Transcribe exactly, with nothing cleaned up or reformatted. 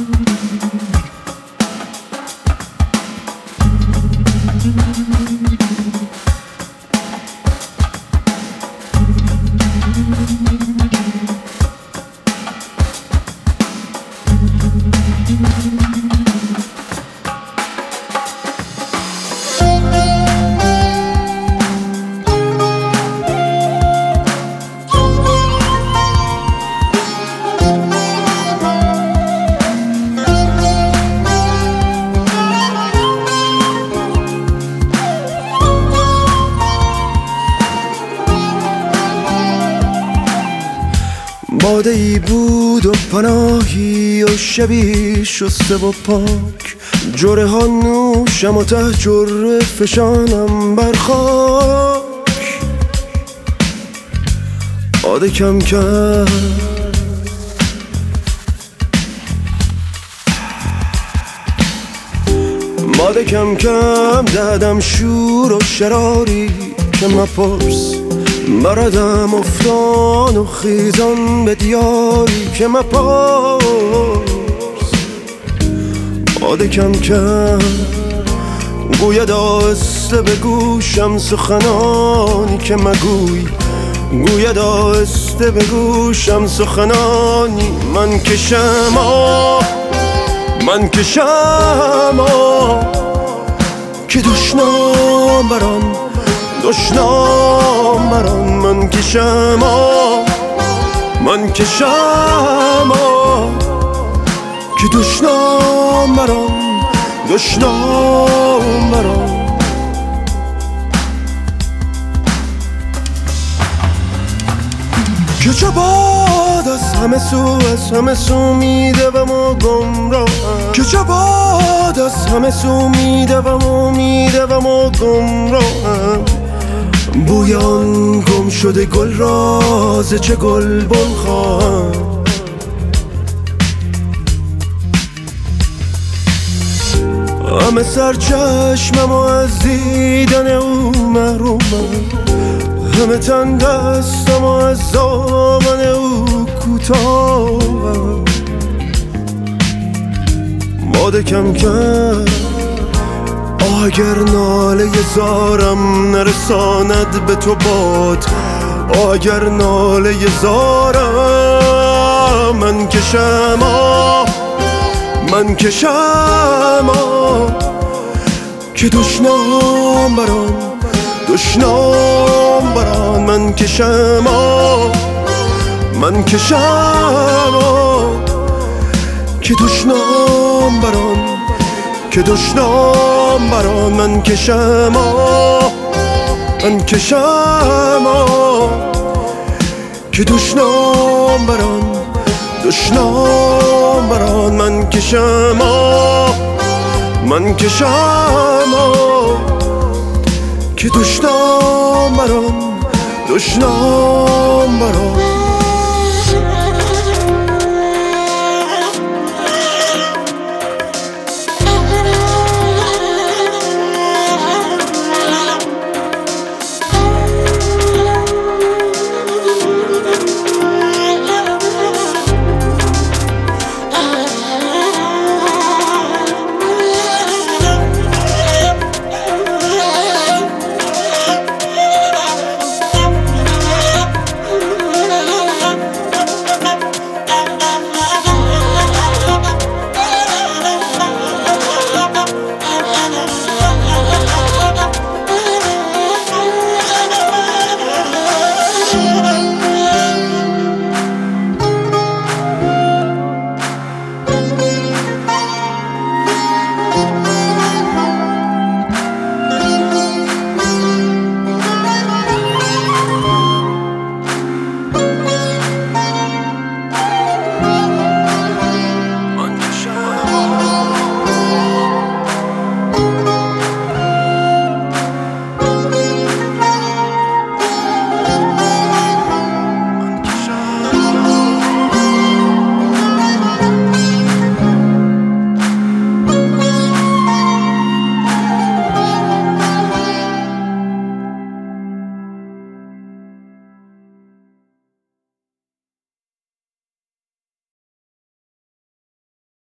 باده ای بود و پناهی و شبی شسته و پاک، جره ها نوشم و ته جره فشانم بر خاک. باده کم کم باده کم کم دادم شور و شراری که مپرس، بردم افتان و خیزان به دیاری که مپرس. باده کم کم گوید آهسته به گوشم سخنانی که مگوی، گوید آهسته به گوشم سخنانی. من کشم آه من کشم آه که دشنام بران دشنام بران. من کشم آه من کشم آه که دشنام بران دشنام بران. که چه باد از همه سو از همه سو میدوم و گمراهم، که چه باد از همه سو میدوم و میدوم و گمراهم. بوی آن گم شده گل راز چه گل بن خواهم. همه سر چشمم و از دیدن او محرومم، همه تن دستم و از دامن او کوتاهم. باده کم کم آه اگر ناله زارم نرساند به تو باد، آه اگر ناله زارم. من کشم آه من کشم آه که دشنام بران دشنام بران. من کشم آه من کشم آه که دشنام بران که دشنام بران. من کشم آه من کشم آه که دشنام بران دشنام بران. من کشم آه من کشم آه که دشنام بران دشنام بران.